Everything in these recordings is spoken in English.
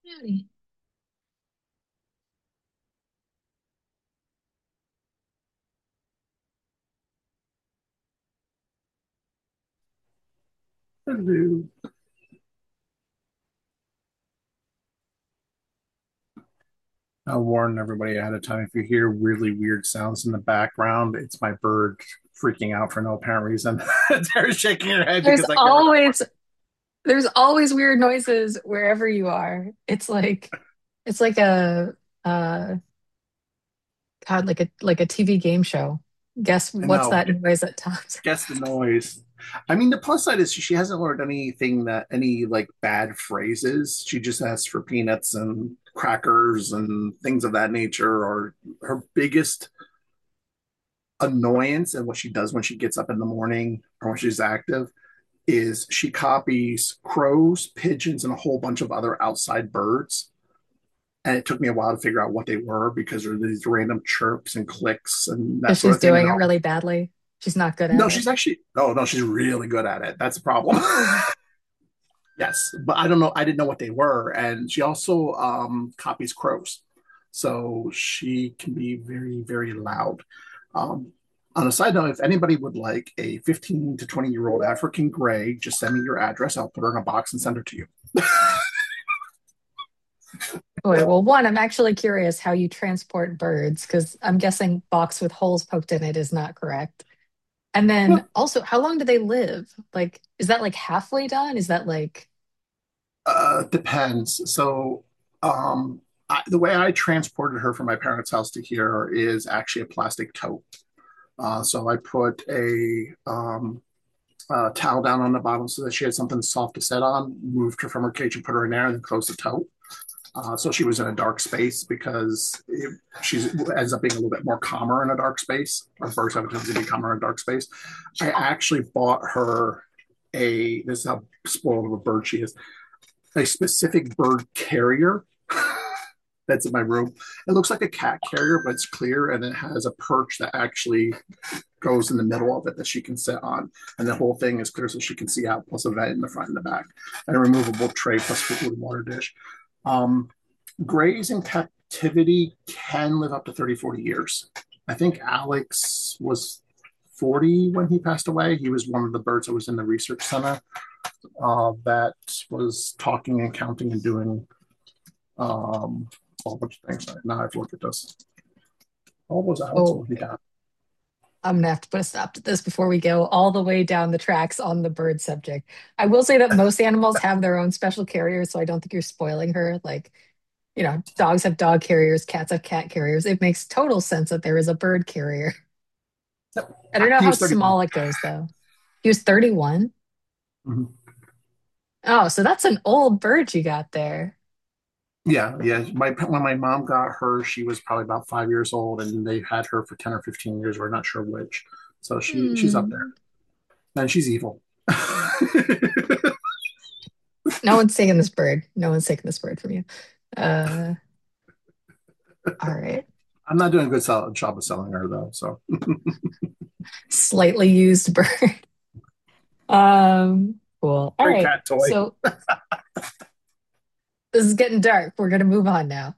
Howdy. Hello. I'll warn everybody ahead of time if you hear really weird sounds in the background, it's my bird freaking out for no apparent reason. They're shaking her head There's because I give her the always there's always weird noises wherever you are. It's like a God, like a TV game show. Guess I what's know. that noise at times? Guess the noise. I mean, the plus side is she hasn't learned anything that any like bad phrases. She just asks for peanuts and crackers and things of that nature. Or her biggest annoyance and what she does when she gets up in the morning or when she's active is she copies crows, pigeons, and a whole bunch of other outside birds. And it took me a while to figure out what they were because there are these random chirps and clicks and that Because sort she's of thing. doing it really badly. She's not good No, at it. she's actually, oh, no, she's really good at it. That's a problem. Oh, Yes. But I don't know. I didn't know what they were. And she also copies crows. So she can be very, very loud. Um, on a side note, if anybody would like a 15 to 20-year-old African gray, just send me your address. I'll put her in a box and send her to you. boy. Well, one, I'm actually curious how you transport birds because I'm guessing box with holes poked in it is not correct. And then also, how long do they live? Like, is that like halfway done? Is that like, Depends. So, um, the way I transported her from my parents' house to here is actually a plastic tote. So I put a towel down on the bottom so that she had something soft to sit on, moved her from her cage and put her in there and then closed the tote. So she was in a dark space because she ends up being a little bit more calmer in a dark space. Or first, I tends to be calmer in a dark space. I actually bought her this is how spoiled of a bird she is, a specific bird carrier that's in my room. It looks like a cat carrier, but it's clear and it has a perch that actually goes in the middle of it that she can sit on. And the whole thing is clear so she can see out, plus a vent in the front and the back, and a removable tray plus food and water dish. Um, Grays in captivity can live up to 30, 40 years. I think Alex was 40 when he passed away. He was one of the birds that was in the research center that was talking and counting and doing a whole bunch of things. Now I have to look at this. What was Alex oh, when he died? I'm gonna have to put a stop to this before we go all the way down the tracks on the bird subject. I will say that most animals have their own special carriers, so I don't think you're spoiling her. Like, dogs have dog carriers, cats have cat carriers. It makes total sense that there is a bird carrier. I don't know He how was 31. small it goes though. He was 31. Mm-hmm. Oh, so that's an old bird you got there. Yeah, yeah. When my mom got her, she was probably about 5 years old, and they had her for 10 or 15 years. We're not sure which. So she's up there, Hmm. and she's evil. No one's taking this bird. No one's taking this bird from you. Uh, all right. I'm not doing a good job of selling her though. So Slightly used bird. Cool. All great right. cat toy. So this is getting dark. We're gonna move on now.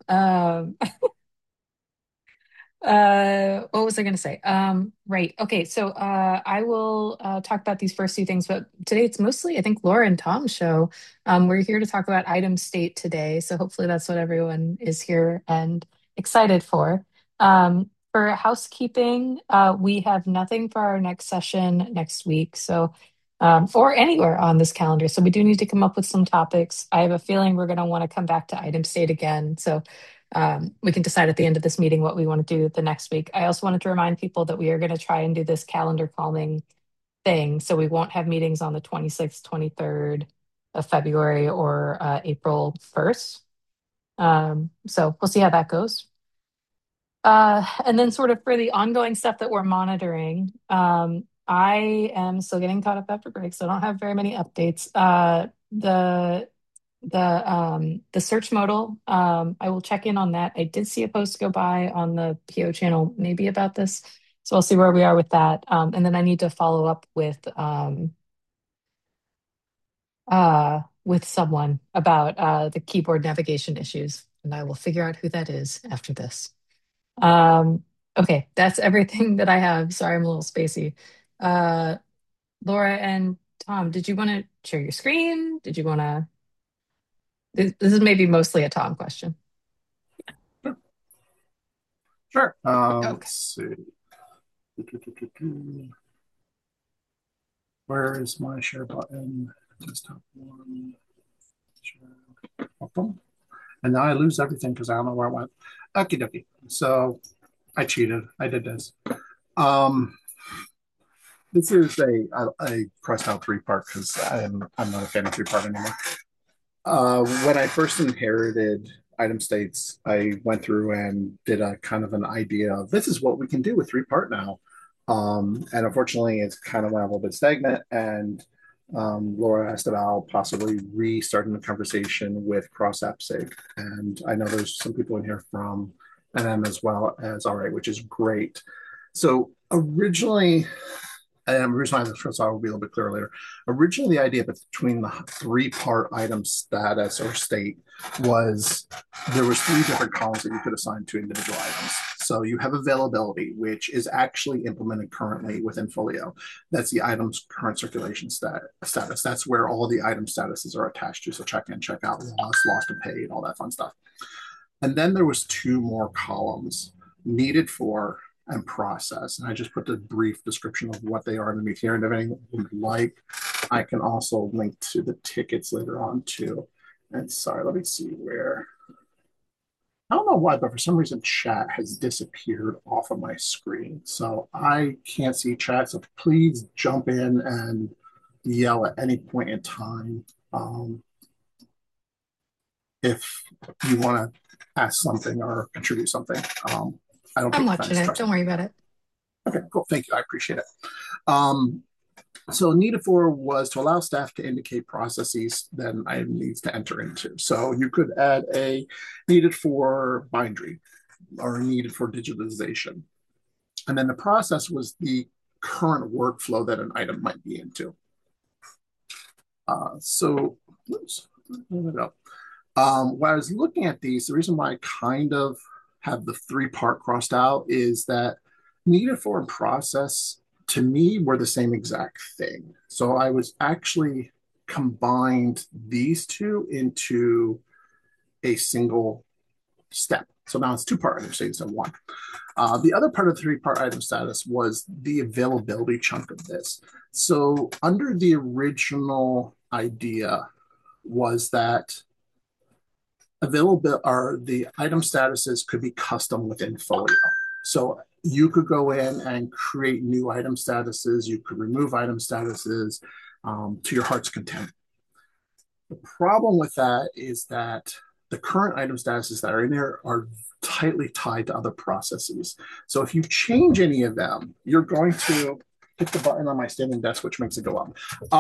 What was I gonna say? Right. Okay. So I will talk about these first two things, but today it's mostly, I think, Laura and Tom's show. We're here to talk about item state today, so hopefully that's what everyone is here and excited for. For housekeeping, we have nothing for our next session next week, so or anywhere on this calendar. So we do need to come up with some topics. I have a feeling we're going to want to come back to item state again. So we can decide at the end of this meeting what we want to do the next week. I also wanted to remind people that we are going to try and do this calendar calming thing. So we won't have meetings on the 26th, 23rd of February or April 1st. So we'll see how that goes. And then, sort of for the ongoing stuff that we're monitoring, I am still getting caught up after break, so I don't have very many updates. The search modal, I will check in on that. I did see a post go by on the PO channel, maybe about this, so I'll see where we are with that. And then I need to follow up with with someone about the keyboard navigation issues, and I will figure out who that is after this. Um, okay, that's everything that I have. Sorry, I'm a little spacey. Uh, Laura and Tom, did you want to share your screen? Did you want to? This is maybe mostly a Tom question. Sure. Okay. Let's see. Where is my share button? Desktop one. Share. Welcome. And now I lose everything because I don't know where I went. Okie dokie. So I cheated. I did this. Um, this is I crossed out three part because I'm not a fan of three part anymore. When I first inherited item states, I went through and did a kind of an idea of this is what we can do with three part now. And unfortunately, it's kind of went a little bit stagnant. And Laura asked about possibly restarting the conversation with cross app sig. And I know there's some people in here from NM as well as RA, which is great. So originally, and the reason why this will be a little bit clearer later. Originally, the idea between the three-part item status or state was there was three different columns that you could assign to individual items. So you have availability, which is actually implemented currently within Folio. That's the item's current circulation status. That's where all the item statuses are attached to. So check in, check out, lost and paid, all that fun stuff. And then there was two more columns needed for and process. And I just put the brief description of what they are underneath here. And if anyone would like, I can also link to the tickets later on too. And sorry, let me see where. I don't know why, but for some reason, chat has disappeared off of my screen. So I can't see chat. So please jump in and yell at any point in time if you want to ask something or contribute something. I don't I'm take watching offense. it. Trust Don't me. worry about it. Okay, cool. Thank you. I appreciate it. Um, so needed for was to allow staff to indicate processes that an item needs to enter into. So you could add a needed for bindery or needed for digitalization. And then the process was the current workflow that an item might be into. So, oops, when I was looking at these, the reason why I kind of have the three part crossed out is that needed for and process to me were the same exact thing. So I was actually combined these two into a single step. So now it's two part item status in one. The other part of the three part item status was the availability chunk of this. So under the original idea was that available are the item statuses could be custom within Folio. So you could go in and create new item statuses. You could remove item statuses to your heart's content. The problem with that is that the current item statuses that are in there are tightly tied to other processes. So if you change any of them, you're going to hit the button on my standing desk, which makes it go up.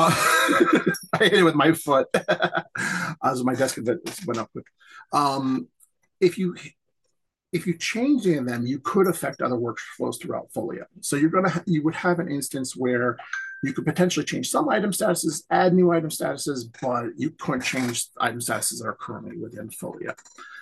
I hit it with my foot as my desk went up quick. Um, if you if you change any of them, you could affect other workflows throughout Folio. So you would have an instance where you could potentially change some item statuses, add new item statuses, but you couldn't change item statuses that are currently within Folio.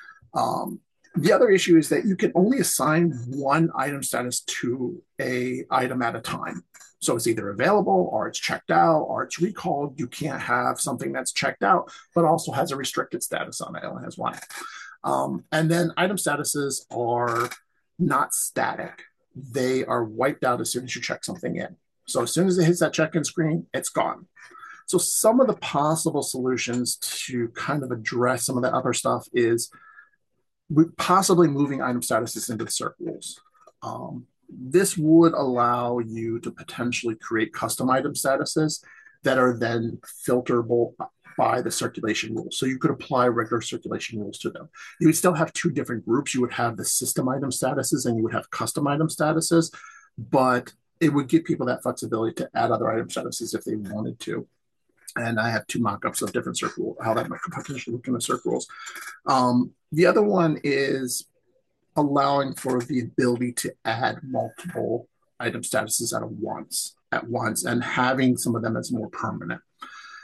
The other issue is that you can only assign one item status to a item at a time. So it's either available or it's checked out or it's recalled. You can't have something that's checked out, but also has a restricted status on it. It only has one. And then item statuses are not static. They are wiped out as soon as you check something in. So as soon as it hits that check-in screen, it's gone. So some of the possible solutions to kind of address some of the other stuff is possibly moving item statuses into the CERT rules. This would allow you to potentially create custom item statuses that are then filterable by the circulation rules. So you could apply regular circulation rules to them. You would still have two different groups. You would have the system item statuses and you would have custom item statuses, but it would give people that flexibility to add other item statuses if they wanted to. And I have two mock-ups of different circle, how that might potentially look in the circles. The other one is allowing for the ability to add multiple item statuses at once and having some of them as more permanent.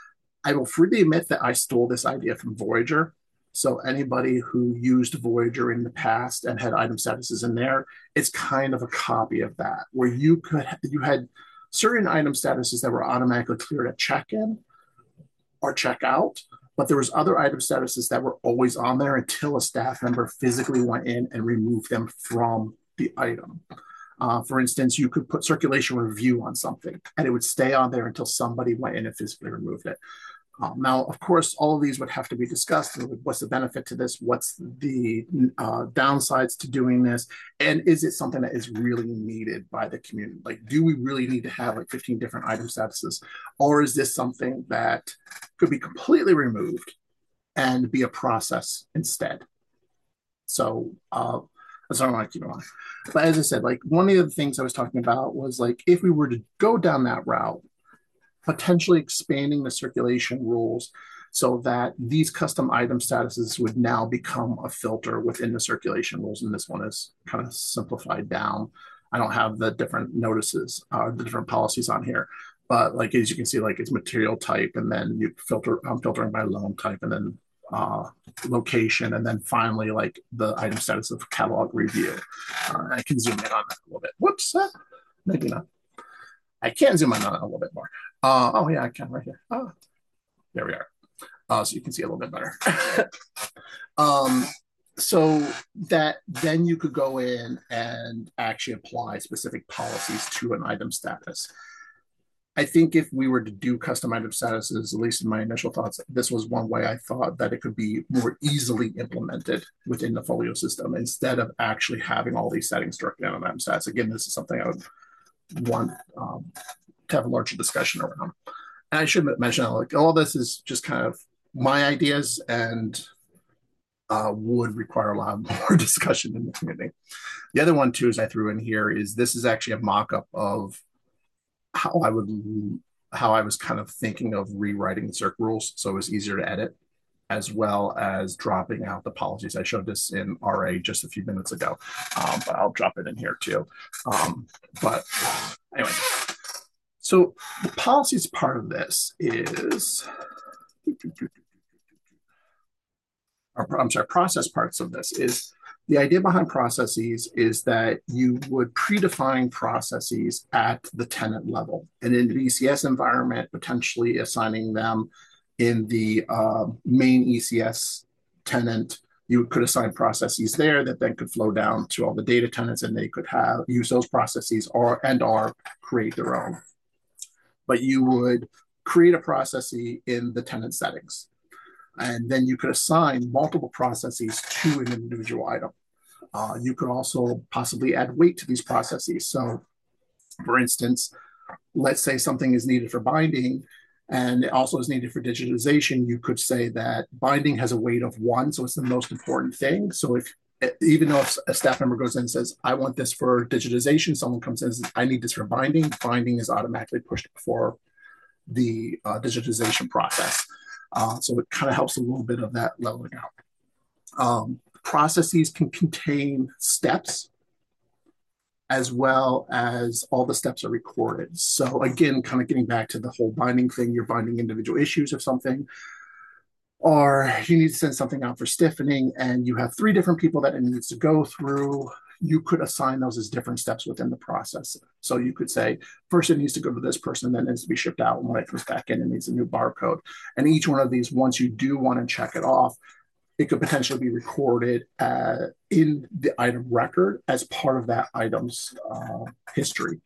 I will freely admit that I stole this idea from Voyager. So anybody who used Voyager in the past and had item statuses in there, it's kind of a copy of that, where you had certain item statuses that were automatically cleared at check-in or check-out, but there was other item statuses that were always on there until a staff member physically went in and removed them from the item. For instance, you could put circulation review on something, and it would stay on there until somebody went in and physically removed it. Now, of course, all of these would have to be discussed. What's the benefit to this? What's the downsides to doing this? And is it something that is really needed by the community? Like, do we really need to have like 15 different item statuses? Or is this something that could be completely removed and be a process instead? So that's what I want to keep in mind. But as I said, like one of the things I was talking about was like if we were to go down that route, potentially expanding the circulation rules so that these custom item statuses would now become a filter within the circulation rules. And this one is kind of simplified down. I don't have the different notices, the different policies on here. But like as you can see, like it's material type, and then you filter. I'm filtering by loan type, and then location, and then finally like the item status of catalog review. I can zoom in on that a little bit. Whoops, maybe not. I can zoom in on it a little bit more. Oh yeah, I can right here. Oh, there we are. So you can see a little bit better. So that then you could go in and actually apply specific policies to an item status. I think if we were to do custom item statuses, at least in my initial thoughts, this was one way I thought that it could be more easily implemented within the Folio system instead of actually having all these settings directly on item stats. Again, this is something I would want to have a larger discussion around. And I should mention that like all this is just kind of my ideas and would require a lot more discussion in the community. The other one too is I threw in here is this is actually a mock-up of how I was kind of thinking of rewriting the circ rules so it was easier to edit, as well as dropping out the policies. I showed this in RA just a few minutes ago, but I'll drop it in here too. But anyway, so the policies part of this is, I'm sorry, process parts of this is the idea behind processes is that you would predefine processes at the tenant level. And in the ECS environment, potentially assigning them in the main ECS tenant, you could assign processes there that then could flow down to all the data tenants, and they could use those processes or create their own. But you would create a process in the tenant settings. And then you could assign multiple processes to an individual item. You could also possibly add weight to these processes. So, for instance, let's say something is needed for binding and it also is needed for digitization. You could say that binding has a weight of 1, so it's the most important thing. So even though if a staff member goes in and says, I want this for digitization, someone comes in and says, I need this for binding is automatically pushed before the digitization process. So it kind of helps a little bit of that leveling out. Processes can contain steps as well as all the steps are recorded. So again, kind of getting back to the whole binding thing, you're binding individual issues of something, or you need to send something out for stiffening and you have 3 different people that it needs to go through. You could assign those as different steps within the process. So you could say, first it needs to go to this person, then it needs to be shipped out. And when it comes back in, it needs a new barcode. And each one of these, once you do want to check it off, it could potentially be recorded in the item record as part of that item's history.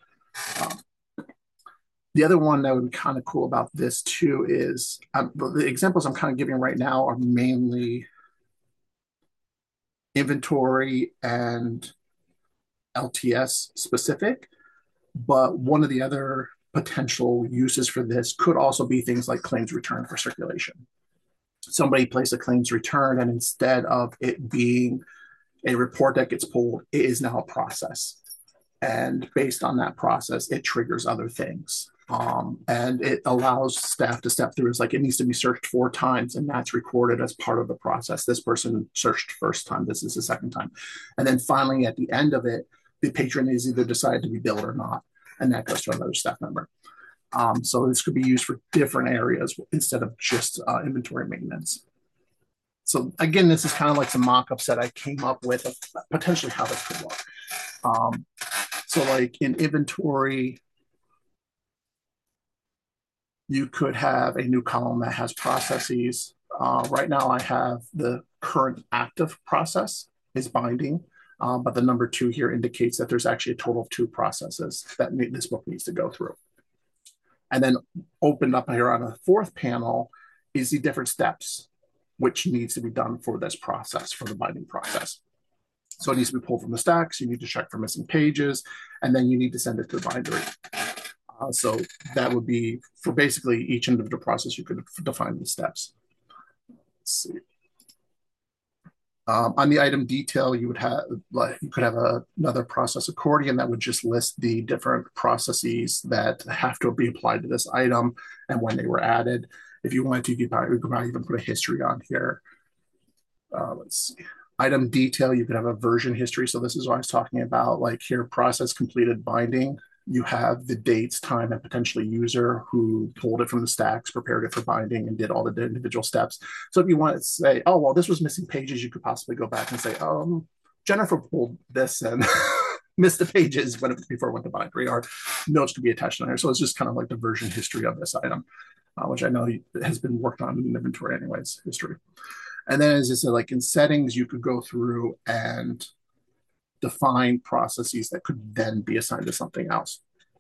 The other one that would be kind of cool about this too is the examples I'm kind of giving right now are mainly inventory and LTS specific, but one of the other potential uses for this could also be things like claims return for circulation. Somebody placed a claims return, and instead of it being a report that gets pulled, it is now a process. And based on that process, it triggers other things. And it allows staff to step through. It's like it needs to be searched 4 times, and that's recorded as part of the process. This person searched first time, this is the second time. And then finally, at the end of it, the patron is either decided to be billed or not, and that goes to another staff member. So this could be used for different areas instead of just inventory maintenance. So again, this is kind of like some mock-ups that I came up with of potentially how this could work. Um, so like in inventory, you could have a new column that has processes. Right now I have the current active process is binding, but the number 2 here indicates that there's actually a total of 2 processes that this book needs to go through. And then opened up here on the 4th panel is the different steps which needs to be done for this process, for the binding process. So it needs to be pulled from the stacks. You need to check for missing pages, and then you need to send it to the bindery. So that would be for basically each individual process, you could define the steps. Let's see. On the item detail, you could have another process accordion that would just list the different processes that have to be applied to this item and when they were added. If you wanted to, you could probably even put a history on here. Let's see. Item detail, you could have a version history. So this is what I was talking about, like here, process completed binding. You have the dates, time, and potentially user who pulled it from the stacks, prepared it for binding, and did all the individual steps. So if you want to say, oh, well, this was missing pages, you could possibly go back and say, Jennifer pulled this and missed the pages before it went to bindery, or notes could be attached on there. So it's just kind of like the version history of this item, which I know has been worked on in inventory anyways, history. And then as I said, like in settings, you could go through and define processes that could then be assigned to something else.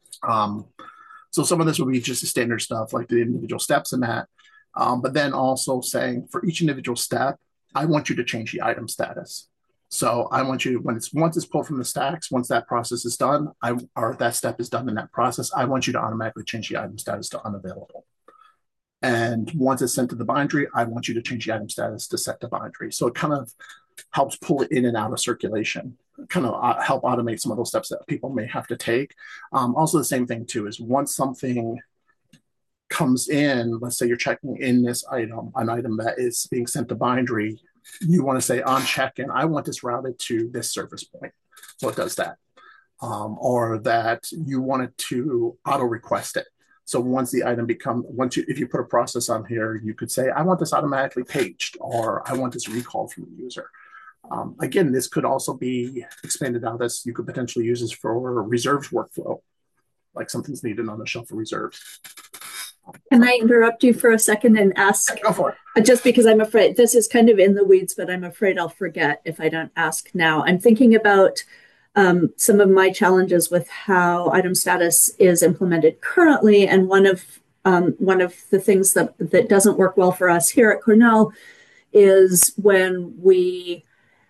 So some of this would be just the standard stuff, like the individual steps in that. But then also saying for each individual step, I want you to change the item status. So I want you, once it's pulled from the stacks, once that process is done, or that step is done in that process, I want you to automatically change the item status to unavailable. And once it's sent to the bindery, I want you to change the item status to set to bindery. So it kind of helps pull it in and out of circulation, kind of help automate some of those steps that people may have to take. Also, the same thing too is once something comes in, let's say you're checking in this item, an item that is being sent to bindery, you want to say on check-in, I want this routed to this service point. So it does that. Or that you want it to auto request it. So once the item if you put a process on here, you could say, I want this automatically paged, or I want this recalled from the user. Again, this could also be expanded out as you could potentially use this for reserves workflow, like something's needed on the shelf for reserves. Can I interrupt you for a second and ask? Go for it. Just because I'm afraid this is kind of in the weeds, but I'm afraid I'll forget if I don't ask now. I'm thinking about some of my challenges with how item status is implemented currently, and one of the things that doesn't work well for us here at Cornell is when we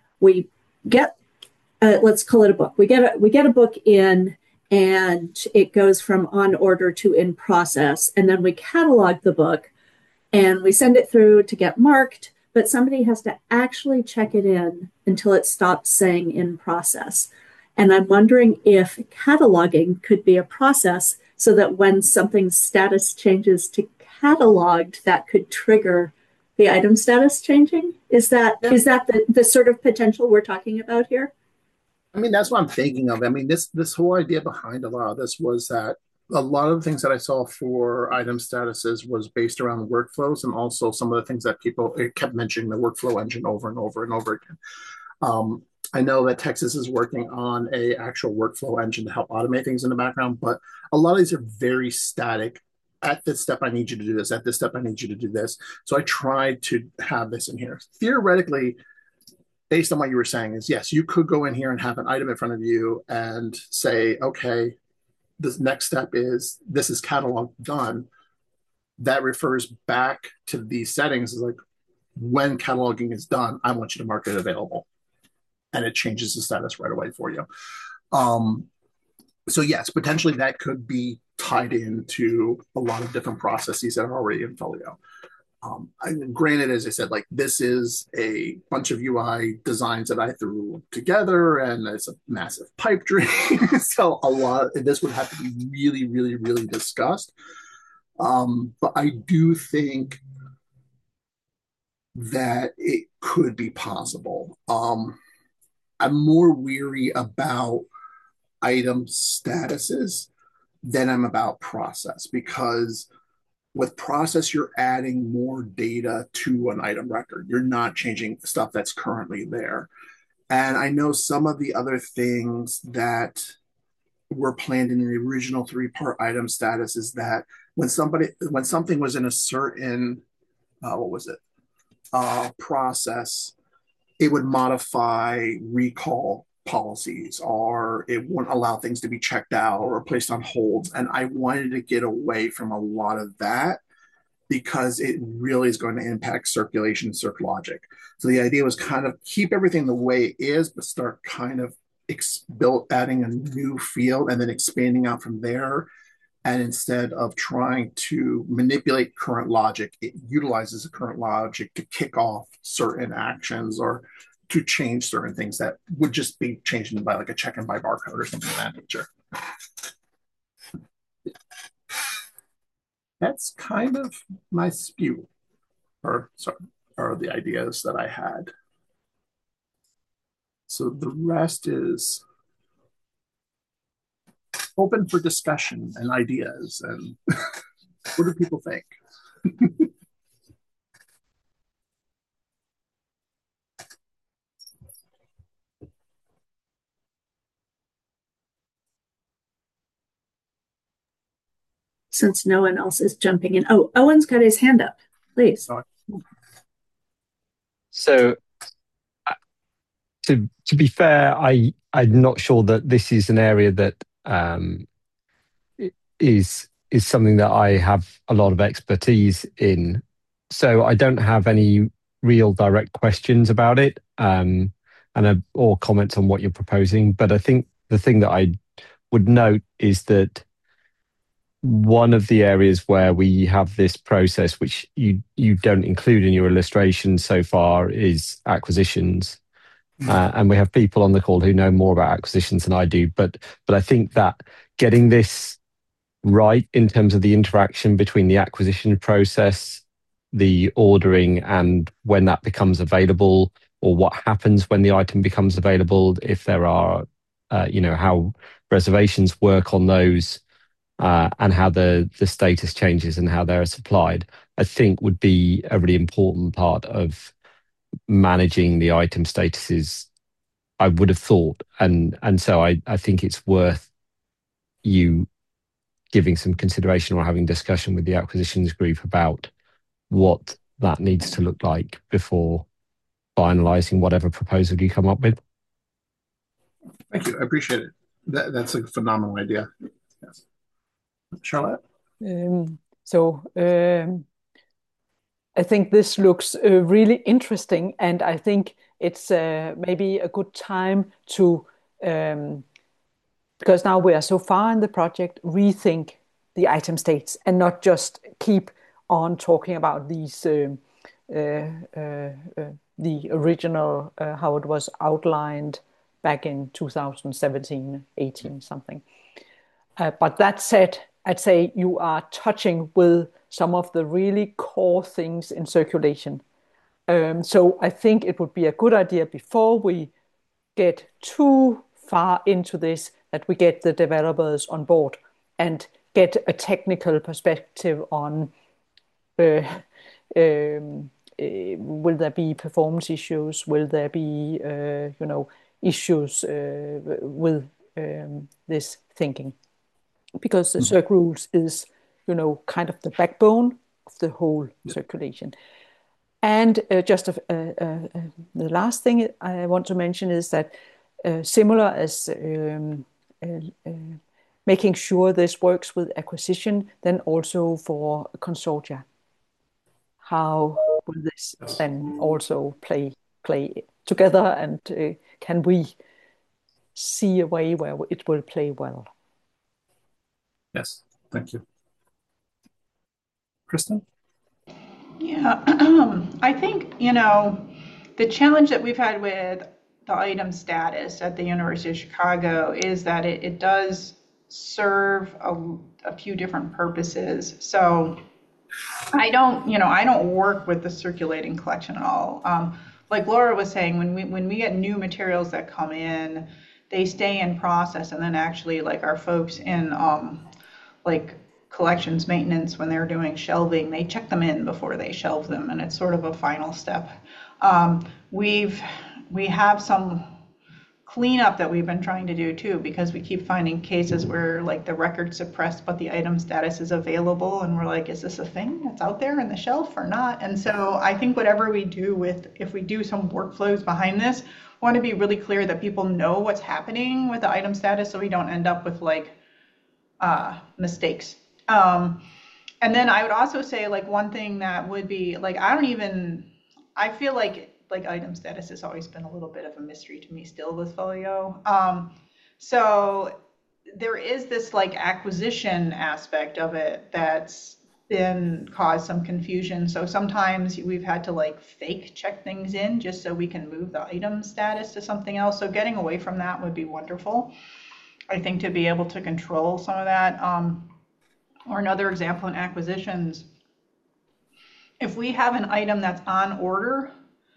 get let's call it a book. We get a book in, and it goes from on order to in process, and then we catalog the book and we send it through to get marked, but somebody has to actually check it in until it stops saying in process. And I'm wondering if cataloging could be a process so that when something's status changes to cataloged, that could trigger the item status changing. Is that the sort of potential we're talking about here? I mean, that's what I'm thinking of. I mean, this whole idea behind a lot of this was that a lot of the things that I saw for item statuses was based around workflows, and also some of the things that people kept mentioning the workflow engine over and over and over again. I know that Texas is working on a actual workflow engine to help automate things in the background, but a lot of these are very static. At this step, I need you to do this. At this step, I need you to do this. So I tried to have this in here. Theoretically, based on what you were saying, is yes, you could go in here and have an item in front of you and say, okay, this next step is this is catalog done. That refers back to these settings. Is like when cataloging is done, I want you to mark it available, and it changes the status right away for you. So yes, potentially that could be tied into a lot of different processes that are already in Folio. Granted, as I said, like this is a bunch of UI designs that I threw together, and it's a massive pipe dream. So a lot of this would have to be really, really, really discussed. But I do think that it could be possible. I'm more weary about item statuses then I'm about process, because with process, you're adding more data to an item record. You're not changing stuff that's currently there. And I know some of the other things that were planned in the original three-part item status is that when something was in a certain what was it process, it would modify recall policies, or it wouldn't allow things to be checked out or placed on holds. And I wanted to get away from a lot of that because it really is going to impact circulation and circ logic. So the idea was kind of keep everything the way it is, but start kind of adding a new field and then expanding out from there. And instead of trying to manipulate current logic, it utilizes the current logic to kick off certain actions or to change certain things that would just be changed by like a check and by barcode or something of that nature. That's kind of my spew, or sorry, or the ideas that I had. So the rest is open for discussion and ideas. And what do people think? Since no one else is jumping in. Oh, Owen's got his hand up. Please. So to be fair, I'm not sure that this is an area that is something that I have a lot of expertise in. So I don't have any real direct questions about it, or comments on what you're proposing. But I think the thing that I would note is that one of the areas where we have this process, which you don't include in your illustration so far, is acquisitions. And we have people on the call who know more about acquisitions than I do. But I think that getting this right in terms of the interaction between the acquisition process, the ordering, and when that becomes available, or what happens when the item becomes available, if there are, how reservations work on those, and how the status changes and how they're supplied, I think would be a really important part of managing the item statuses, I would have thought. And so I think it's worth you giving some consideration or having discussion with the acquisitions group about what that needs to look like before finalizing whatever proposal you come up with. Thank you. I appreciate it. That's a phenomenal idea. Yes. Charlotte? I think this looks really interesting, and I think it's maybe a good time to, because now we are so far in the project, rethink the item states and not just keep on talking about these the original how it was outlined back in 2017, 18 something. But that said, I'd say you are touching with some of the really core things in circulation. So I think it would be a good idea before we get too far into this that we get the developers on board and get a technical perspective on will there be performance issues? Will there be issues with this thinking? Because the circ rules is kind of the backbone of the whole circulation. And just the last thing I want to mention is that similar as making sure this works with acquisition, then also for consortia. How will this then also play together, and can we see a way where it will play well? Yes, thank you. Kristen? Yeah, I think, the challenge that we've had with the item status at the University of Chicago is that it does serve a few different purposes. So I don't work with the circulating collection at all. Like Laura was saying, when we get new materials that come in, they stay in process, and then actually like our folks in like collections maintenance when they're doing shelving, they check them in before they shelve them, and it's sort of a final step. We have some cleanup that we've been trying to do too, because we keep finding cases where like the record's suppressed but the item status is available, and we're like, is this a thing that's out there in the shelf or not? And so I think whatever we do with, if we do some workflows behind this, we want to be really clear that people know what's happening with the item status, so we don't end up with like mistakes. And then I would also say, like, one thing that would be like, I feel like item status has always been a little bit of a mystery to me still with Folio. So there is this like acquisition aspect of it that's been caused some confusion. So sometimes we've had to like fake check things in just so we can move the item status to something else. So getting away from that would be wonderful, I think, to be able to control some of that. Or another example in acquisitions, if we have an item that's on order,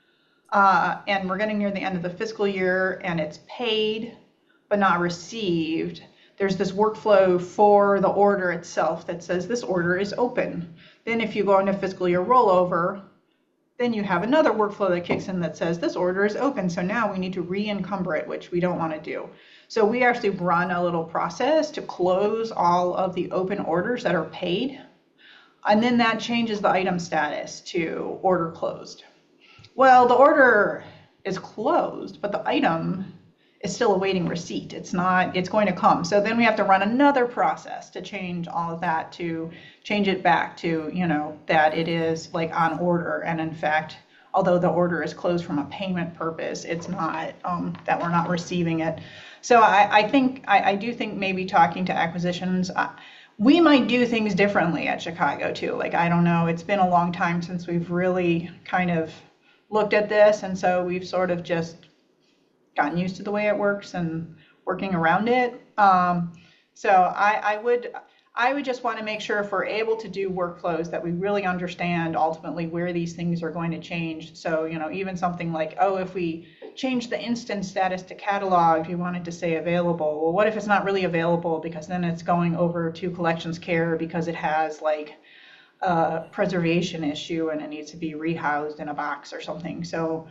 and we're getting near the end of the fiscal year and it's paid but not received, there's this workflow for the order itself that says this order is open. Then if you go into fiscal year rollover, then you have another workflow that kicks in that says this order is open. So now we need to re-encumber it, which we don't want to do. So we actually run a little process to close all of the open orders that are paid. And then that changes the item status to order closed. Well, the order is closed, but the item is still awaiting receipt. It's going to come. So then we have to run another process to change all of that, to change it back to, that it is like on order. And in fact, although the order is closed from a payment purpose, it's not, that we're not receiving it. So I do think maybe talking to acquisitions, we might do things differently at Chicago too. Like, I don't know, it's been a long time since we've really kind of looked at this, and so we've sort of just gotten used to the way it works and working around it. So I would just want to make sure, if we're able to do workflows, that we really understand ultimately where these things are going to change. So, even something like, if we change the instance status to cataloged, we want it to say available. Well, what if it's not really available, because then it's going over to collections care because it has like a preservation issue and it needs to be rehoused in a box or something. So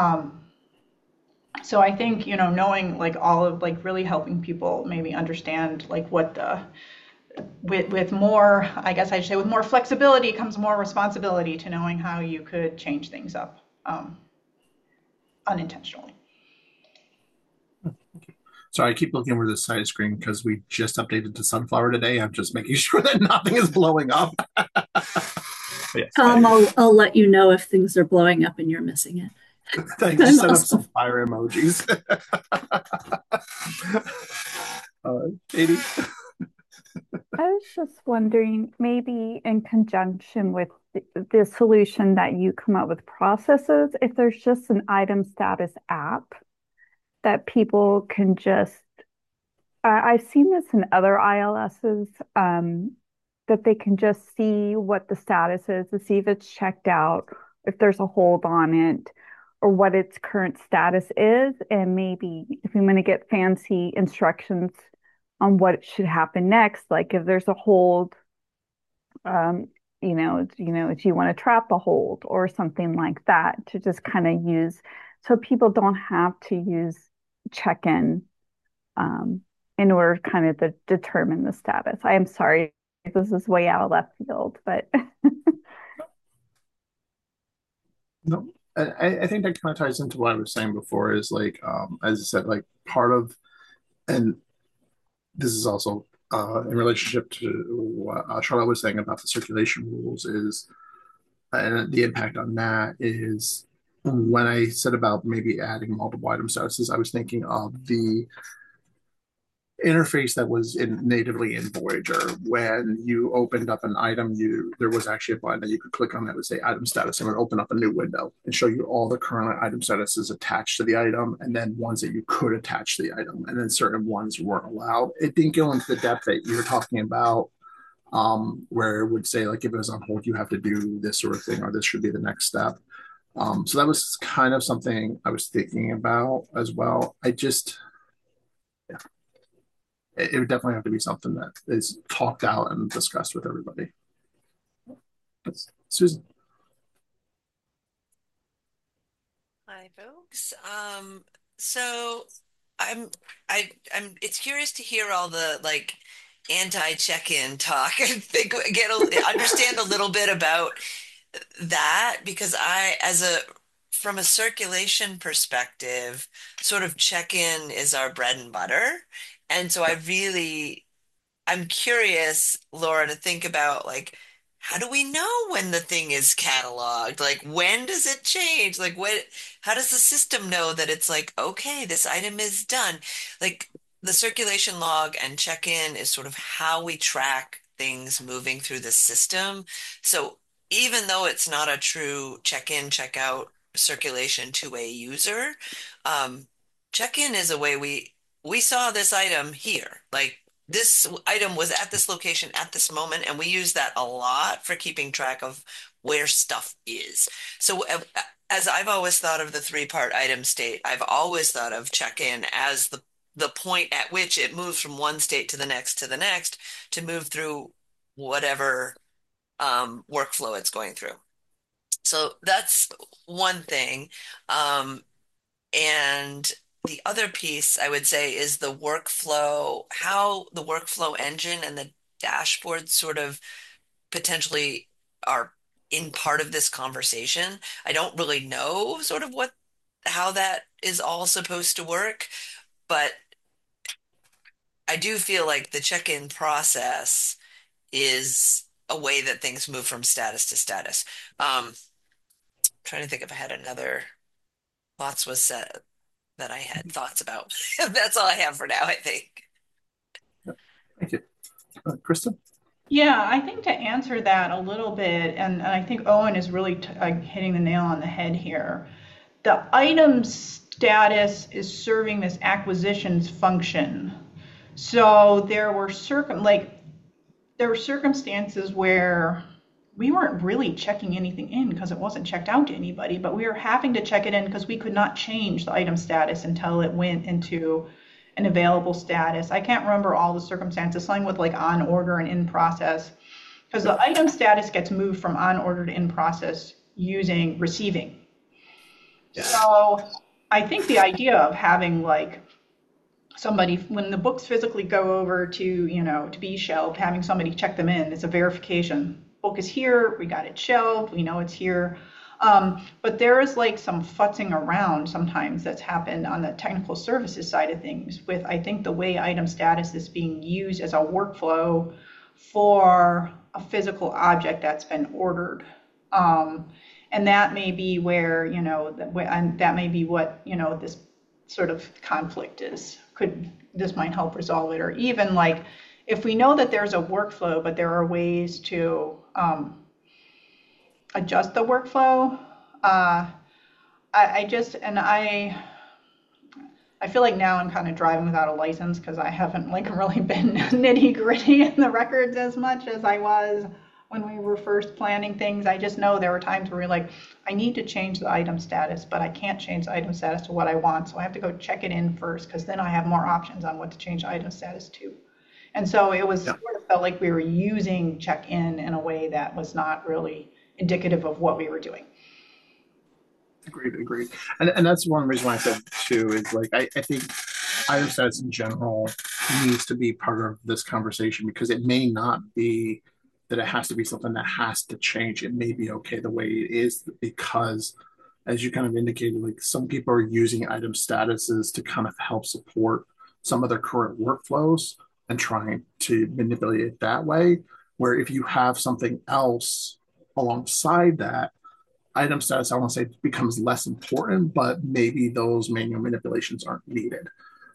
so I think, knowing like all of, like, really helping people maybe understand like what with more, I guess I'd say, with more flexibility comes more responsibility to knowing how you could change things up unintentionally. So I keep looking over the side screen because we just updated to Sunflower today. I'm just making sure that nothing is blowing up. Yes, I'll let you know if things are blowing up and you're missing it. Thanks. Set up some fire emojis. Katie? I was just wondering, maybe in conjunction with the solution that you come up with processes, if there's just an item status app that people can just, I've seen this in other ILSs, that they can just see what the status is, to see if it's checked out, if there's a hold on it, or what its current status is. And maybe if we want to get fancy instructions on what should happen next, like if there's a hold, do you want to trap a hold or something like that, to just kind of use, so people don't have to use check-in in order kind of to determine the status. I am sorry, this is way out of left field, but no, I think that kind of ties into what I was saying before, is like, as I said, like part of, and this is also in relationship to what Charlotte was saying about the circulation rules, is, and the impact on that is, when I said about maybe adding multiple item statuses, I was thinking of the interface that was natively in Voyager. When you opened up an item, there was actually a button that you could click on that would say item status, and it would open up a new window and show you all the current item statuses attached to the item, and then ones that you could attach to the item, and then certain ones weren't allowed. It didn't go into the depth that you were talking about, where it would say, like, if it was on hold, you have to do this sort of thing, or this should be the next step. So that was kind of something I was thinking about as well. Yeah. it would definitely have to be something that is talked out and discussed with everybody. Susan. Hi, folks. So I'm I'm it's curious to hear all the like anti-check-in talk and understand a little bit about that because I as a from a circulation perspective, sort of check-in is our bread and butter. And so I'm curious, Laura, to think about like, how do we know when the thing is cataloged? Like, when does it change? Like, how does the system know that it's like, okay, this item is done? Like, the circulation log and check-in is sort of how we track things moving through the system. So even though it's not a true check-in, check-out circulation to a user, um, check-in is a way we saw this item here. Like, this item was at this location at this moment, and we use that a lot for keeping track of where stuff is. So, as I've always thought of the three-part item state, I've always thought of check-in as the point at which it moves from one state to the next to move through whatever workflow it's going through. So that's one thing. And the other piece I would say is the workflow, how the workflow engine and the dashboard sort of potentially are in part of this conversation. I don't really know sort of how that is all supposed to work, but I do feel like the check-in process is a way that things move from status to status. Trying to think if I had another thoughts was said that I had thoughts about. That's all I have for now, I think. Thank you. Kristen? Yeah, I think to answer that a little bit, and I think Owen is really hitting the nail on the head here. The item status is serving this acquisitions function. So there were circumstances where we weren't really checking anything in because it wasn't checked out to anybody, but we were having to check it in because we could not change the item status until it went into an available status. I can't remember all the circumstances, something with like on order and in process, because the item status gets moved from on order to in process using receiving. Yeah. So I think the idea of having like somebody, when the books physically go over to, to be shelved, having somebody check them in, it's a verification. Book is here, we got it shelved, we know it's here. But there is like some futzing around sometimes that's happened on the technical services side of things with, I think, the way item status is being used as a workflow for a physical object that's been ordered. And that may be where, that may be what, this sort of conflict is. This might help resolve it, or even like if we know that there's a workflow, but there are ways to adjust the workflow. I feel like now I'm kind of driving without a license because I haven't like really been nitty gritty in the records as much as I was when we were first planning things. I just know there were times where you're like, I need to change the item status, but I can't change the item status to what I want. So I have to go check it in first because then I have more options on what to change the item status to. And so it was sort of felt like we were using check-in a way that was not really indicative of what we were doing. Agreed. And that's one reason why I said too is like I think item status in general needs to be part of this conversation because it may not be that it has to be something that has to change. It may be okay the way it is because, as you kind of indicated, like some people are using item statuses to kind of help support some of their current workflows and trying to manipulate it that way. Where if you have something else alongside that, item status, I want to say, becomes less important, but maybe those manual manipulations aren't needed.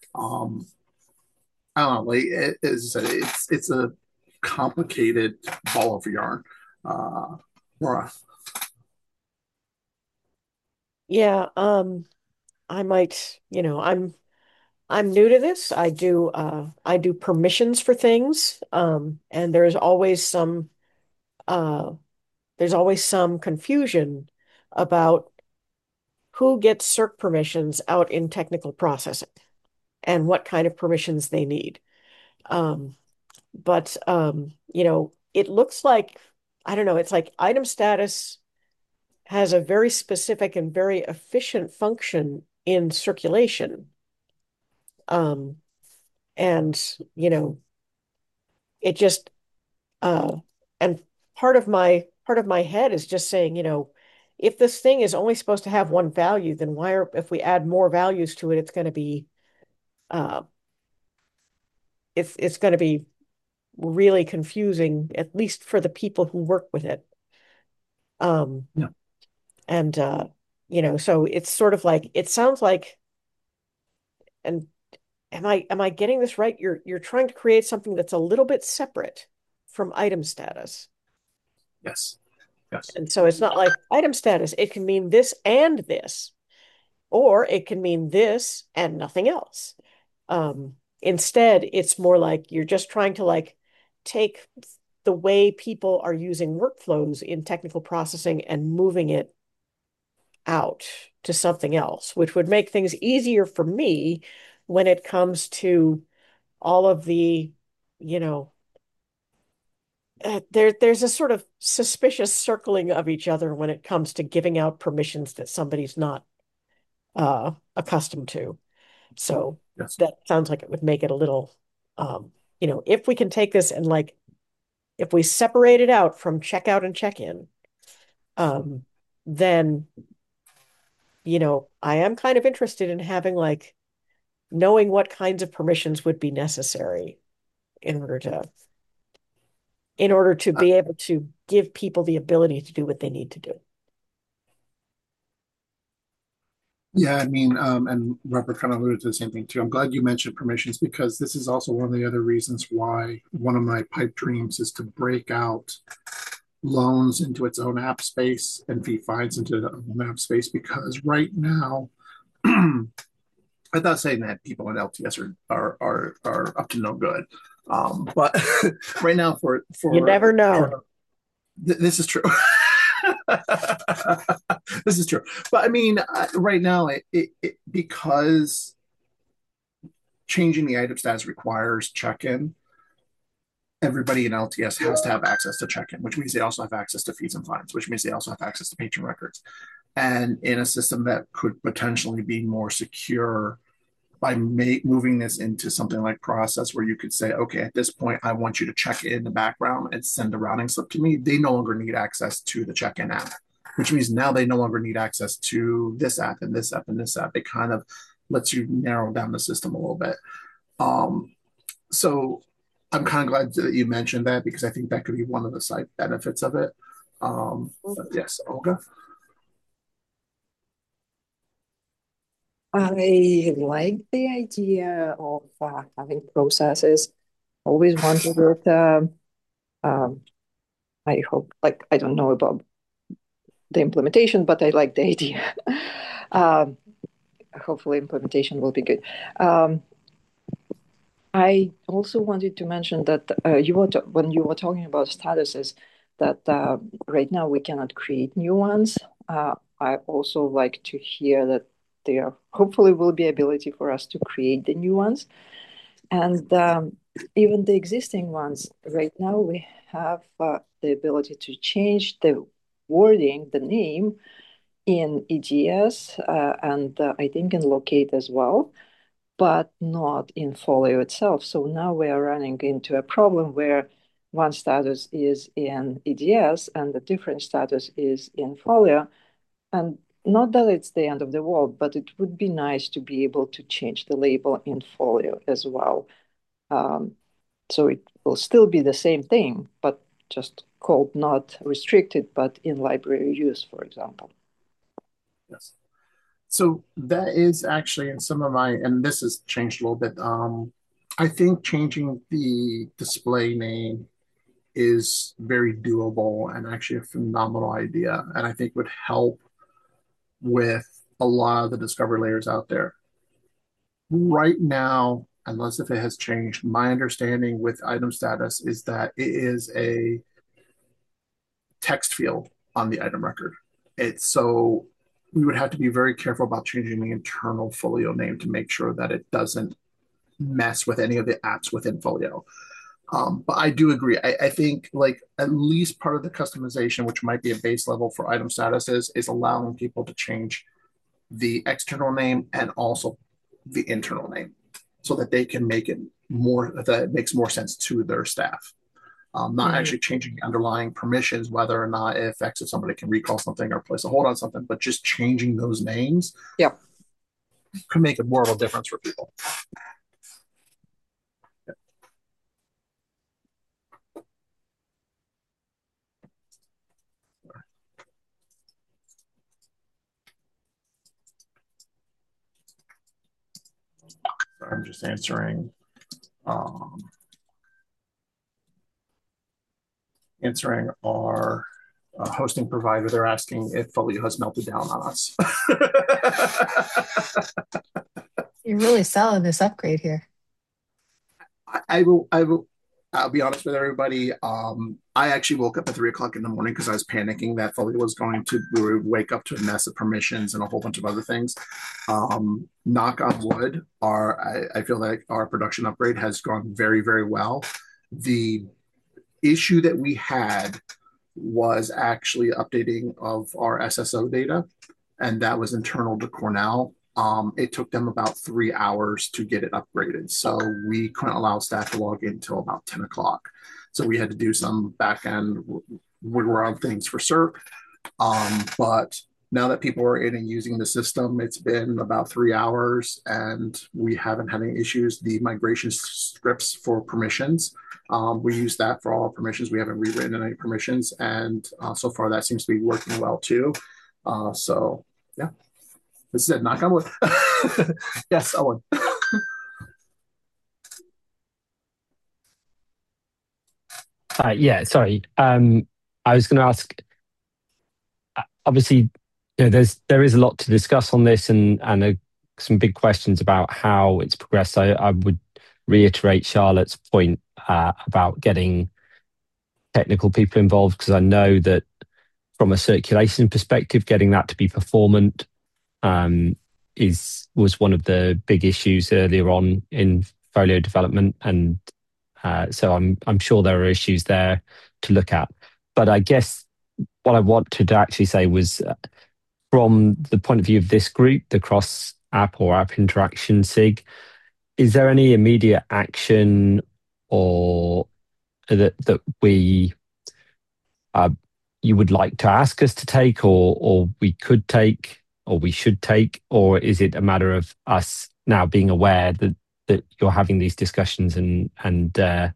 I don't know. Like as I said, it's a complicated ball of yarn. Laura. Yeah, I might, I'm new to this. I do permissions for things. And uh there's always some confusion about who gets circ permissions out in technical processing and what kind of permissions they need. Um, but it looks like, I don't know, it's like item status has a very specific and very efficient function in circulation. Um, and it just and part of my head is just saying, if this thing is only supposed to have one value, then if we add more values to it, uh it's going to be really confusing, at least for the people who work with it. Yeah. And so it's sort of like, it sounds like, and am I getting this right? You're trying to create something that's a little bit separate from item status. Yes. Yes. And so it's not like item status, it can mean this and this, or it can mean this and nothing else. Instead, it's more like you're just trying to like take the way people are using workflows in technical processing and moving it out to something else, which would make things easier for me when it comes to all of the, you know, there's a sort of suspicious circling of each other when it comes to giving out permissions that somebody's not accustomed to. So Yes. that sounds like it would make it a little, if we can take this and like, if we separate it out from checkout and check-in, then, I am kind of interested in having like knowing what kinds of permissions would be necessary in order to Uh, be able to give people the ability to do what they need to do. Yeah, I mean, and Robert kind of alluded to the same thing too. I'm glad you mentioned permissions because this is also one of the other reasons why one of my pipe dreams is to break out loans into its own app space and fee fines into its own app space because right now, I'm not saying that people in LTS are up to no good, but right now You never know. this is true. This is true. But I mean, right now, because changing the item status requires check-in, everybody in LTS has to have access to check-in, which means they also have access to fees and fines, which means they also have access to patron records. And in a system that could potentially be more secure by moving this into something like process where you could say, okay, at this point, I want you to check in the background and send a routing slip to me. They no longer need access to the check-in app, which means now they no longer need access to this app and this app and this app. It kind of lets you narrow down the system a little bit. So I'm kind of glad that you mentioned that because I think that could be one of the side benefits of it. But yes, Olga. I like the idea of having processes. Always wanted it. Um, I hope, like, I don't know about the implementation, but I like the idea. um, Hopefully, implementation will be good. I also wanted to mention that when you were talking about statuses, that right now we cannot create new ones. I also like to hear that there hopefully will be ability for us to create the new ones. And even the existing ones, right now we have the ability to change the wording, the name in EDS, and I think in Locate as well, but not in Folio itself. So now we are running into a problem where one status is in EDS and a different status is in Folio. And not that it's the end of the world, but it would be nice to be able to change the label in Folio as well. So it will still be the same thing, but just called not restricted, but in library use, for example. Yes. So that is actually in some of my, and this has changed a little bit. I think changing the display name is very doable and actually a phenomenal idea, and I think would help with a lot of the discovery layers out there. Right now, unless if it has changed, my understanding with item status is that it is a text field on the item record. It's so we would have to be very careful about changing the internal folio name to make sure that it doesn't mess with any of the apps within Folio. But I do agree. I think like at least part of the customization, which might be a base level for item statuses, is allowing people to change the external name and also the internal name so that they can make it more, that it makes more sense to their staff. Not Right. actually changing the underlying permissions, whether or not it affects if somebody can recall something or place a hold on something, but just changing those names Yep. could make a more of a difference for people. I'm just answering our hosting provider. They're asking if Folio has melted down on us. You're really selling this upgrade here. I'll be honest with everybody. I actually woke up at 3 o'clock in the morning because I was panicking that Folio was going to, we would wake up to a mess of permissions and a whole bunch of other things. Knock on wood, I feel like our production upgrade has gone very, very well. The issue that we had was actually updating of our SSO data, and that was internal to Cornell. It took them about 3 hours to get it upgraded. So we couldn't allow staff to log in until about 10 o'clock. So we had to do some back end workaround things for CERT. But now that people are in and using the system, it's been about 3 hours and we haven't had any issues. The migration scripts for permissions, we use that for all our permissions. We haven't rewritten any permissions. And so far that seems to be working well too. So yeah. This is it. Knock on wood. Yes, Owen. Yeah, sorry. I was going to ask. Obviously, there is a lot to discuss on this, and some big questions about how it's progressed. I would reiterate Charlotte's point about getting technical people involved, because I know that from a circulation perspective, getting that to be performant was one of the big issues earlier on in Folio development, and so I'm sure there are issues there to look at. But I guess what I wanted to actually say was, from the point of view of this group, the cross app or app interaction SIG, is there any immediate action or that we you would like to ask us to take, or we could take, or we should take, or is it a matter of us now being aware that you're having these discussions and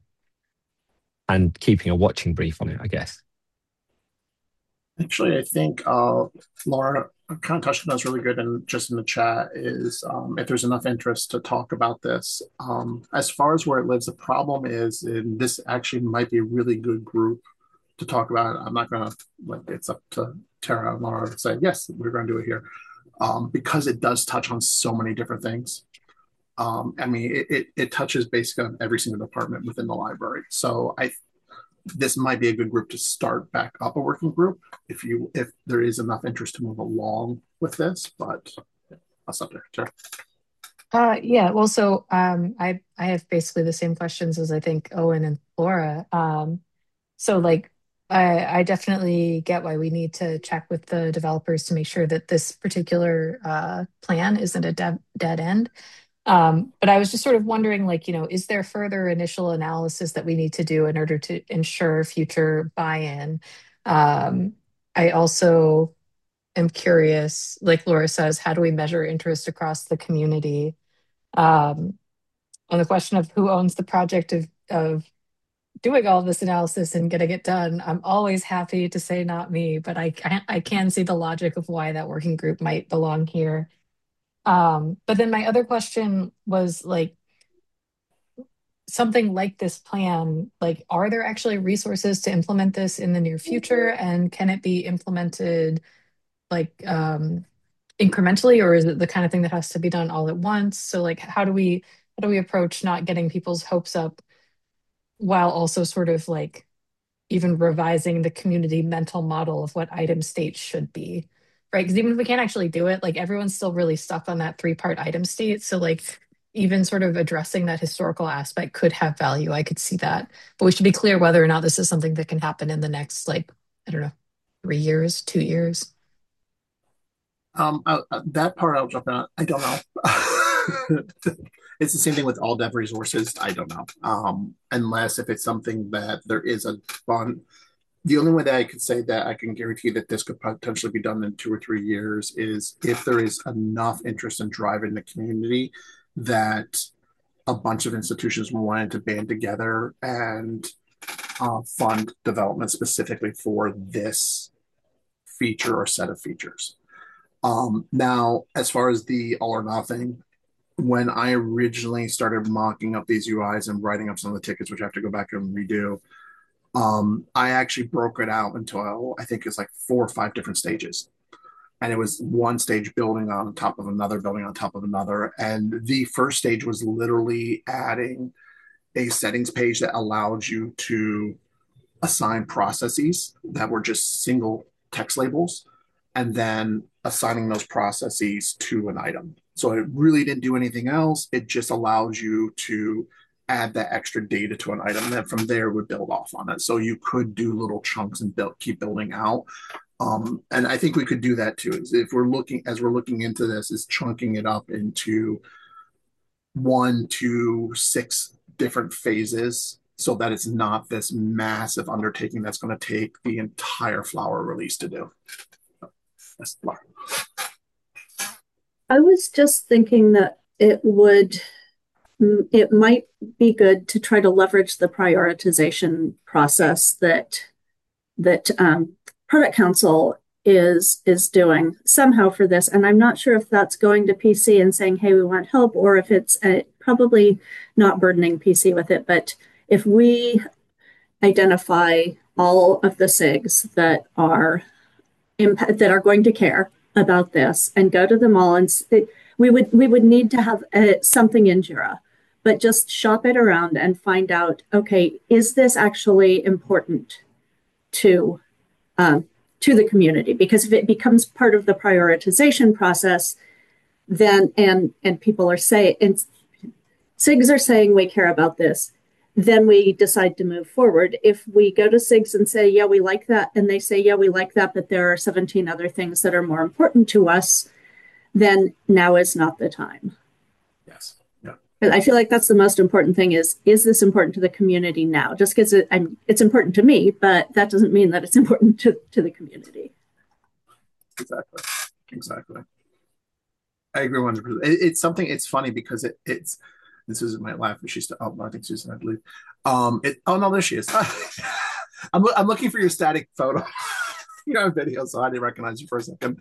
keeping a watching brief on it, I guess? Actually, I think Laura kind of touched on this really good, and just in the chat is if there's enough interest to talk about this. As far as where it lives, the problem is, and this actually might be a really good group to talk about it. I'm not going to, like, it's up to Tara and Laura to say, yes, we're going to do it here. Because it does touch on so many different things. I mean, it touches basically on every single department within the library. So this might be a good group to start back up a working group if there is enough interest to move along with this. But I'll stop there. Tara. Yeah, well, so I have basically the same questions as I think Owen and Laura. So like I definitely get why we need to check with the developers to make sure that this particular plan isn't a dead end. But I was just sort of wondering, like, is there further initial analysis that we need to do in order to ensure future buy-in? I also am curious, like Laura says, how do we measure interest across the community? On the question of who owns the project of doing all of this analysis and getting it done, I'm always happy to say not me, but I can see the logic of why that working group might belong here. But then my other question was, like, something like this plan, like, are there actually resources to implement this in the near future, and can it be implemented like incrementally, or is it the kind of thing that has to be done all at once? So like, how do we approach not getting people's hopes up while also sort of like even revising the community mental model of what item state should be, right? Because even if we can't actually do it, like, everyone's still really stuck on that 3-part item state. So like, even sort of addressing that historical aspect could have value. I could see that. But we should be clear whether or not this is something that can happen in the next, like, I don't know, 3 years, 2 years. That part I'll jump in. I don't know. It's the same thing with all dev resources. I don't know. Unless if it's something that there is a fund. The only way that I could say that I can guarantee that this could potentially be done in 2 or 3 years is if there is enough interest and drive in the community that a bunch of institutions wanted to band together and fund development specifically for this feature or set of features. Now, as far as the all or nothing, when I originally started mocking up these UIs and writing up some of the tickets, which I have to go back and redo, I actually broke it out into I think it's like 4 or 5 different stages. And it was one stage building on top of another, building on top of another. And the first stage was literally adding a settings page that allowed you to assign processes that were just single text labels and then assigning those processes to an item. So it really didn't do anything else. It just allows you to add that extra data to an item. And then from there would build off on it. So you could do little chunks and keep building out. And I think we could do that too. If we're looking into this, is chunking it up into 1 to 6 different phases so that it's not this massive undertaking that's going to take the entire flower release to do. That's Laura. I was just thinking that it might be good to try to leverage the prioritization process that Product Council is doing somehow for this. And I'm not sure if that's going to PC and saying, hey, we want help, or if it's probably not burdening PC with it. But if we identify all of the SIGs that are going to care about this and go to them all, and we would need to have something in Jira, but just shop it around and find out, okay, is this actually important to the community? Because if it becomes part of the prioritization process, then and people are saying, and SIGs are saying we care about this, then we decide to move forward. If we go to SIGs and say, yeah, we like that, and they say, yeah, we like that, but there are 17 other things that are more important to us, then now is not the time. Yes. Yeah. I feel like that's the most important thing is this important to the community now? Just because it's important to me, but that doesn't mean that it's important to the community. Exactly. I agree 100%. It's something, it's funny because it's, this is my laugh, but she's, oh, I think Susan, I believe. Oh no, there she is. I'm looking for your static photo. You're on video, so I didn't recognize you for a second.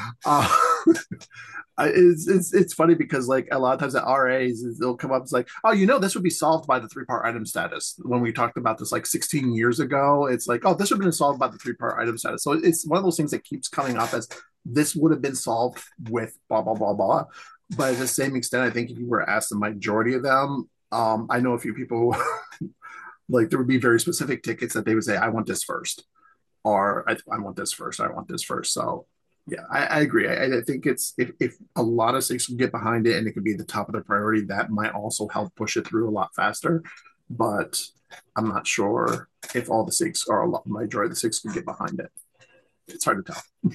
It's funny because like a lot of times at RAs, they'll come up, it's like, oh, this would be solved by the 3-part item status. When we talked about this like 16 years ago, it's like, oh, this would have been solved by the 3-part item status. So it's one of those things that keeps coming up as this would have been solved with blah, blah, blah, blah. But at the same extent, I think if you were asked the majority of them, I know a few people like there would be very specific tickets that they would say, I want this first, or I want this first, I want this first. So yeah, I agree. I think it's if a lot of SIGs can get behind it and it could be the top of their priority, that might also help push it through a lot faster. But I'm not sure if all the SIGs or majority of the SIGs can get behind it. It's hard to tell.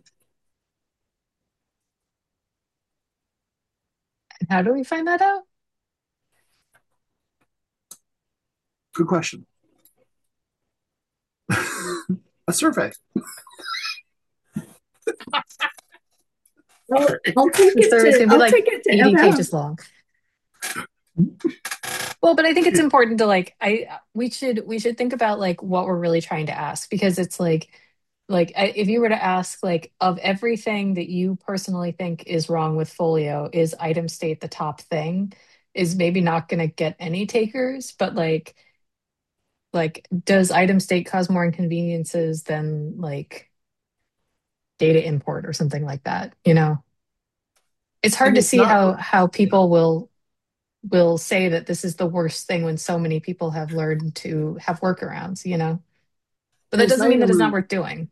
How do we find that out? Good question. A survey. I'll take it to 80 pages long. Well, but I think it's important to we should think about like what we're really trying to ask, because it's like if you were to ask like of everything that you personally think is wrong with Folio, is item state the top thing, is maybe not going to get any takers, but like does item state cause more inconveniences than like data import or something like that? It's hard to see how people will say that this is the worst thing when so many people have learned to have workarounds, but that doesn't mean that it's not worth doing.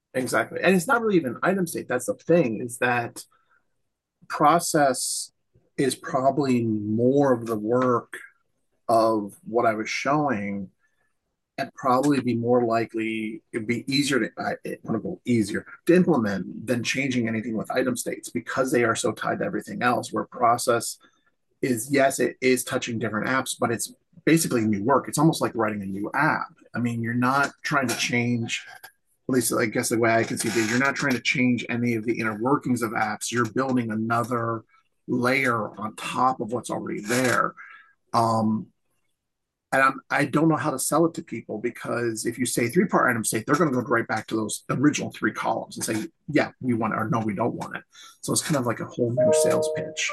Exactly. And it's not really even item state. That's the thing, is that process is probably more of the work of what I was showing, and probably be more likely, it'd be easier to, I want to go easier to implement than changing anything with item states, because they are so tied to everything else. Where process is, yes, it is touching different apps, but it's basically new work. It's almost like writing a new app. I mean, you're not trying to change, at least I guess the way I can see it, you're not trying to change any of the inner workings of apps. You're building another layer on top of what's already there. Um, and I don't know how to sell it to people, because if you say three-part item state, they're going to go right back to those original three columns and say, yeah, we want it, or no, we don't want it. So it's kind of like a whole new sales pitch.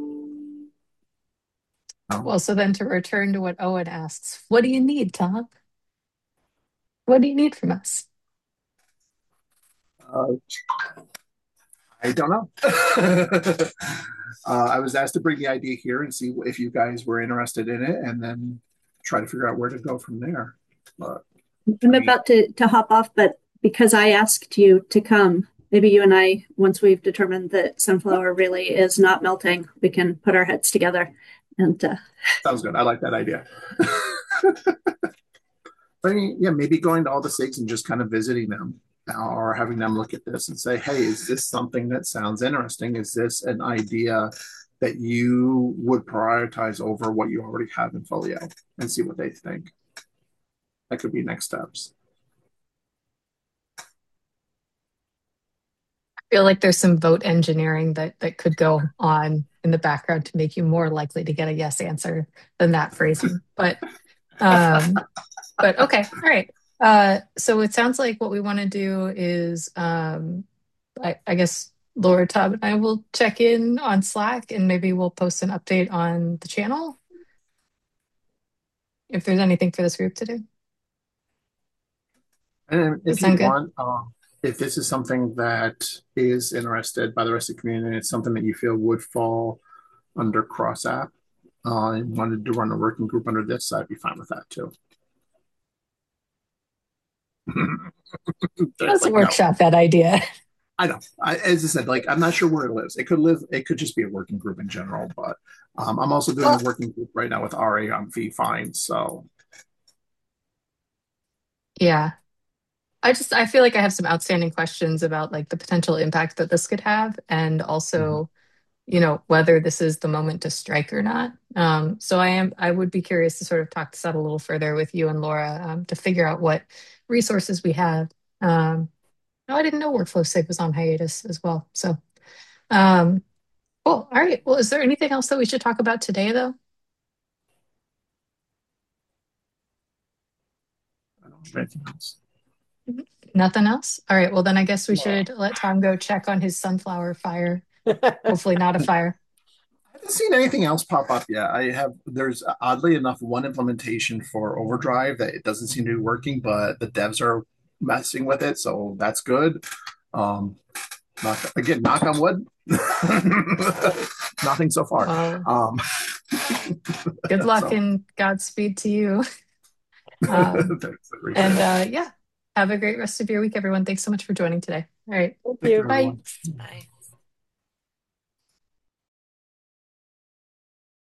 Well, so then to return to what Owen asks, what do you need, Tom? What do you need from us? I don't know. I was asked to bring the idea here and see if you guys were interested in it, and then try to figure out where to go from there. But I'm about to hop off, but because I asked you to come, maybe you and I, once we've determined that sunflower really is not melting, we can put our heads together. And sounds good. I like that idea. But yeah, maybe going to all the SIGs and just kind of visiting them, or having them look at this and say, hey, is this something that sounds interesting? Is this an idea that you would prioritize over what you already have in Folio? And see what they think. That could be next steps. I feel like there's some vote engineering that could go on in the background to make you more likely to get a yes answer than that phrasing. But okay, all right. So it sounds like what we want to do is, I guess Laura, Tom, and I will check in on Slack, and maybe we'll post an update on the channel if there's anything for this group to do. And if you want, if this is something that is interested by the rest of the community, and it's something that you feel would fall under cross app, and wanted to run a working group under this, I'd be fine with that too. Let's like, workshop that idea. I know. As I said, like, I'm not sure where it lives. It could just be a working group in general, but I'm also doing a working group right now with RA on fee fines. So yeah. I feel like I have some outstanding questions about like the potential impact that this could have, and also, you know, whether this is the moment to strike or not. So I would be curious to sort of talk this out a little further with you and Laura, to figure out what resources we have. No, I didn't know Workflow SIG was on hiatus as well. So, cool. All right. Well, is there anything else that we should talk about today, though? I don't have anything else. Nothing else? All right. Well, then I guess we should let Tom go check on his sunflower fire. Hopefully not a fire. I haven't seen anything else pop up yet. There's oddly enough one implementation for Overdrive that it doesn't seem to be working, but the devs are messing with it, so that's good. Knock on wood. Nothing so far. Good luck and Godspeed to you. Yeah, have a great rest of your week, everyone. Thanks so much for joining today. All right. Thank you. Bye. Bye.